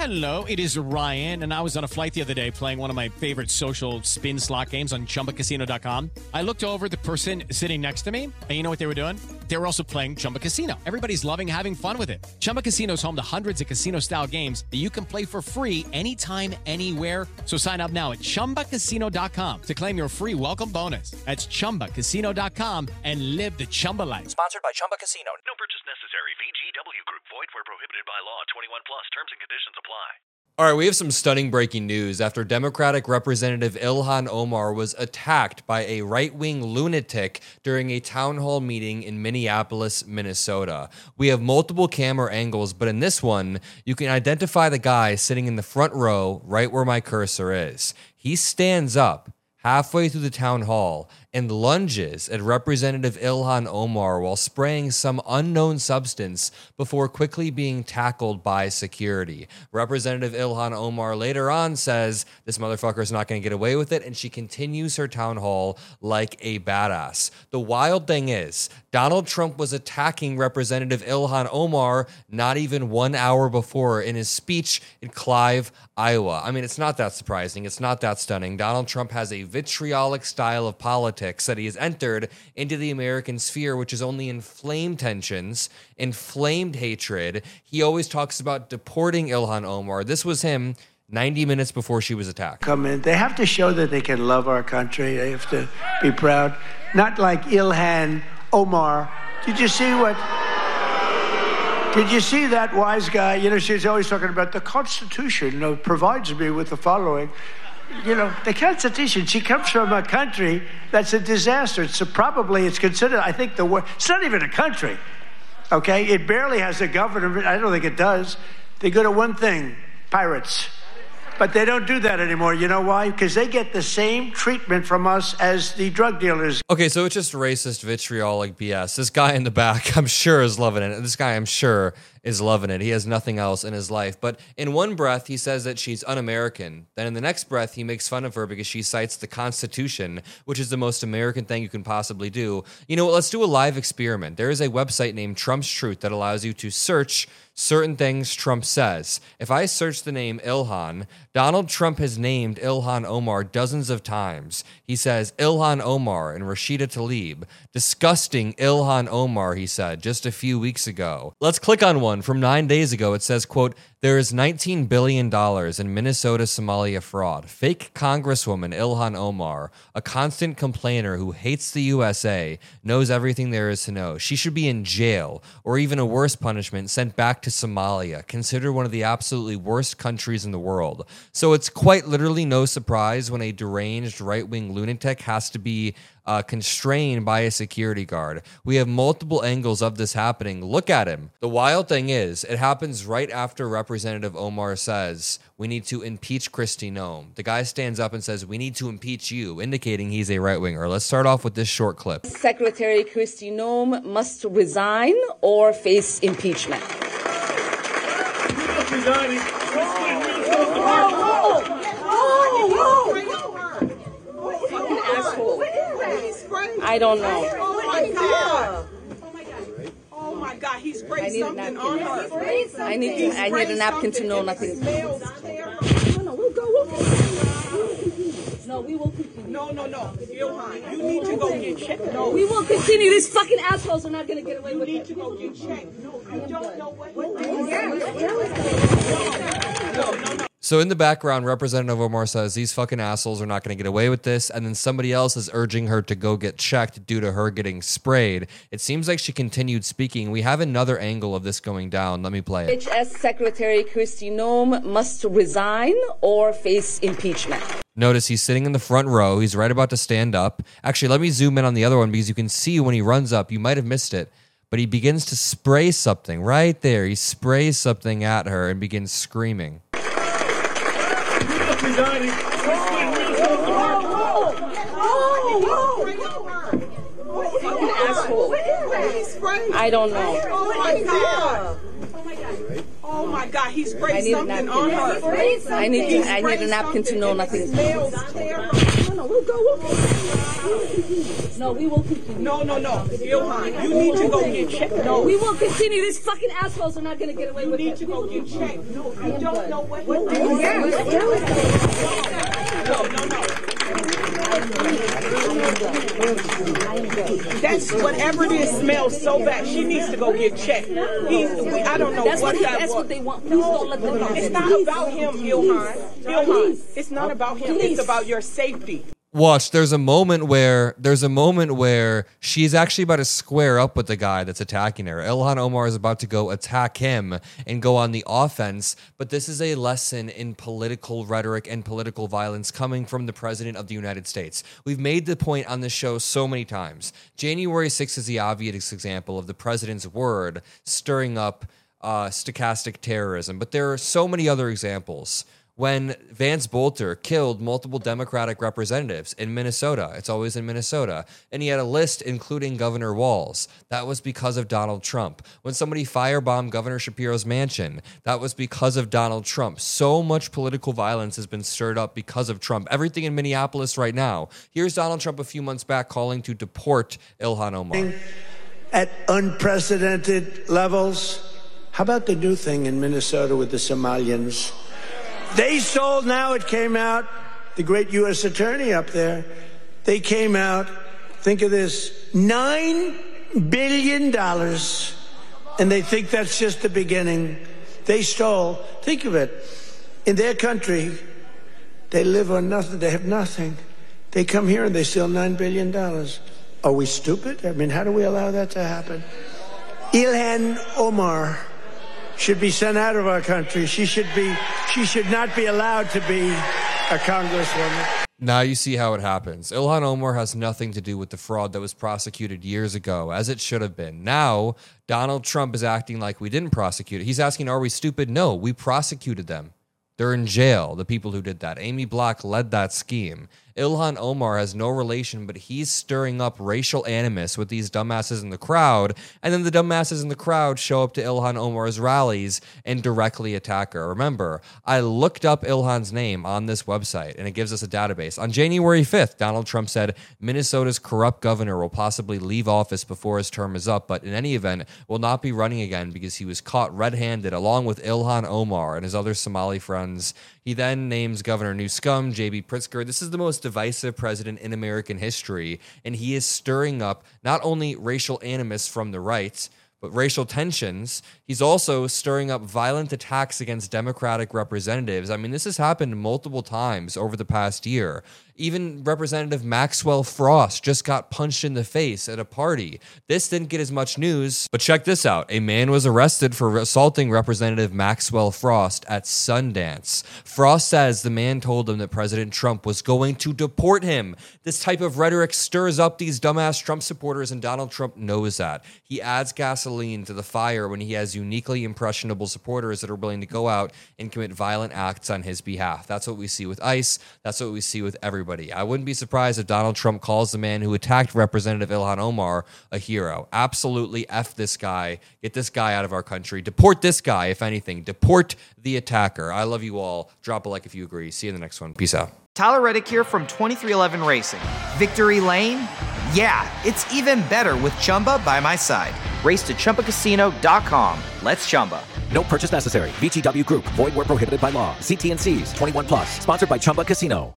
Hello, it is Ryan, and I was on a flight the other day playing one of my favorite social spin slot games on ChumbaCasino.com. I looked over at the person sitting next to me, and you know what they were doing? They were also playing Chumba Casino. Everybody's loving having fun with it. Chumba Casino is home to hundreds of casino-style games that you can play for free anytime, anywhere. So sign up now at ChumbaCasino.com to claim your free welcome bonus. That's ChumbaCasino.com and live the Chumba life. Sponsored by Chumba Casino. No purchase necessary. VGW Group. Void where prohibited by law. 21 plus. Terms and conditions apply. All right, we have some stunning breaking news after Democratic Representative Ilhan Omar was attacked by a right-wing lunatic during a town hall meeting in Minneapolis, Minnesota. We have multiple camera angles, but in this one, you can identify the guy sitting in the front row right where my cursor is. He stands up halfway through the town hall and lunges at Representative Ilhan Omar while spraying some unknown substance before quickly being tackled by security. Representative Ilhan Omar later on says this motherfucker's not going to get away with it, and she continues her town hall like a badass. The wild thing is, Donald Trump was attacking Representative Ilhan Omar not even 1 hour before in his speech in Clive, Iowa. I mean, it's not that surprising. It's not that stunning. Donald Trump has a vitriolic style of politics that he has entered into the American sphere, which is only inflamed tensions, inflamed hatred. He always talks about deporting Ilhan Omar. This was him 90 minutes before she was attacked. Come in. They have to show that they can love our country. They have to be proud. Not like Ilhan Omar. Did you see that wise guy? You know, she's always talking about the Constitution provides me with the following. You know, the Constitution, she comes from a country that's a disaster. It's considered, I think, the worst. It's not even a country, okay? It barely has a government. I don't think it does. They go to one thing, pirates. But they don't do that anymore. You know why? Because they get the same treatment from us as the drug dealers. Okay, so it's just racist, vitriolic BS. This guy in the back, I'm sure, is loving it. This guy, I'm sure, is loving it. He has nothing else in his life. But in one breath, he says that she's un-American. Then in the next breath, he makes fun of her because she cites the Constitution, which is the most American thing you can possibly do. You know what? Let's do a live experiment. There is a website named Trump's Truth that allows you to search certain things Trump says. If I search the name Ilhan, Donald Trump has named Ilhan Omar dozens of times. He says Ilhan Omar and Rashida Tlaib. Disgusting Ilhan Omar, he said just a few weeks ago. Let's click on one from 9 days ago. It says, quote, there is $19 billion in Minnesota Somalia fraud. Fake Congresswoman Ilhan Omar, a constant complainer who hates the USA, knows everything there is to know. She should be in jail, or even a worse punishment, sent back to Somalia, considered one of the absolutely worst countries in the world. So it's quite literally no surprise when a deranged right-wing lunatic has to be constrained by a security guard. We have multiple angles of this happening. Look at him. The wild thing is, it happens right after Representative Omar says, we need to impeach Kristi Noem. The guy stands up and says, we need to impeach you, indicating he's a right-winger. Let's start off with this short clip. Secretary Kristi Noem must resign or face impeachment. I don't know. Oh my God. Oh my God, he sprayed something on her. I need a napkin to know nothing. No, we'll go. No, we will continue. No. Ilhan, you need to go get checked. No, we will continue. These fucking assholes are not going to get away with it. You need to go get checked. No, you don't know what. No. So in the background, Representative Omar says these fucking assholes are not going to get away with this, and then somebody else is urging her to go get checked due to her getting sprayed. It seems like she continued speaking. We have another angle of this going down. Let me play it. HHS Secretary Kristi Noem must resign or face impeachment. Notice he's sitting in the front row. He's right about to stand up. Actually, let me zoom in on the other one because you can see when he runs up. You might have missed it, but he begins to spray something right there. He sprays something at her and begins screaming. I don't know. Oh my God. Oh Oh my God, he sprayed something on her. I need a napkin to know nothing. No, we'll go. No, we will continue. No. Ilhan, you need to go get checked. No, we will continue. These fucking assholes are not going to get away with it. You need to go get checked. No, you don't know what they're doing. No. That's whatever it is smells so bad. She needs to go get checked. I don't know what that was. That's what they want. Please don't let them know. It's not about him, Ilhan. It's not about him. It's about your safety. Watch, there's a moment where she's actually about to square up with the guy that's attacking her. Ilhan Omar is about to go attack him and go on the offense, but this is a lesson in political rhetoric and political violence coming from the President of the United States. We've made the point on this show so many times. January 6th is the obvious example of the President's word stirring up stochastic terrorism, but there are so many other examples. When Vance Bolter killed multiple Democratic representatives in Minnesota, it's always in Minnesota, and he had a list including Governor Walz, that was because of Donald Trump. When somebody firebombed Governor Shapiro's mansion, that was because of Donald Trump. So much political violence has been stirred up because of Trump. Everything in Minneapolis right now. Here's Donald Trump a few months back calling to deport Ilhan Omar. At unprecedented levels. How about the new thing in Minnesota with the Somalians? They sold, now it came out, the great U.S. attorney up there, they came out, think of this, $9 billion, and they think that's just the beginning. They stole, think of it, in their country, they live on nothing, they have nothing. They come here and they steal $9 billion. Are we stupid? I mean, how do we allow that to happen? Ilhan Omar should be sent out of our country. She should not be allowed to be a congresswoman. Now you see how it happens. Ilhan Omar has nothing to do with the fraud that was prosecuted years ago, as it should have been. Now, Donald Trump is acting like we didn't prosecute it. He's asking, are we stupid? No, we prosecuted them. They're in jail, the people who did that. Amy Block led that scheme. Ilhan Omar has no relation, but he's stirring up racial animus with these dumbasses in the crowd, and then the dumbasses in the crowd show up to Ilhan Omar's rallies and directly attack her. Remember, I looked up Ilhan's name on this website, and it gives us a database. On January 5th, Donald Trump said Minnesota's corrupt governor will possibly leave office before his term is up, but in any event, will not be running again because he was caught red-handed along with Ilhan Omar and his other Somali friends. He then names Governor Newsom, J.B. Pritzker. This is the most divisive president in American history, and he is stirring up not only racial animus from the right, but racial tensions. He's also stirring up violent attacks against Democratic representatives. I mean, this has happened multiple times over the past year. Even Representative Maxwell Frost just got punched in the face at a party. This didn't get as much news, but check this out. A man was arrested for assaulting Representative Maxwell Frost at Sundance. Frost says the man told him that President Trump was going to deport him. This type of rhetoric stirs up these dumbass Trump supporters, and Donald Trump knows that. He adds gasoline to the fire when he has uniquely impressionable supporters that are willing to go out and commit violent acts on his behalf. That's what we see with ICE. That's what we see with everybody. I wouldn't be surprised if Donald Trump calls the man who attacked Representative Ilhan Omar a hero. Absolutely F this guy. Get this guy out of our country. Deport this guy, if anything. Deport the attacker. I love you all. Drop a like if you agree. See you in the next one. Peace out. Tyler Reddick here from 2311 Racing. Victory Lane? Yeah, it's even better with Chumba by my side. Race to ChumbaCasino.com. Let's Chumba. No purchase necessary. VGW Group. Void where prohibited by law. See T&Cs. 21+. Sponsored by Chumba Casino.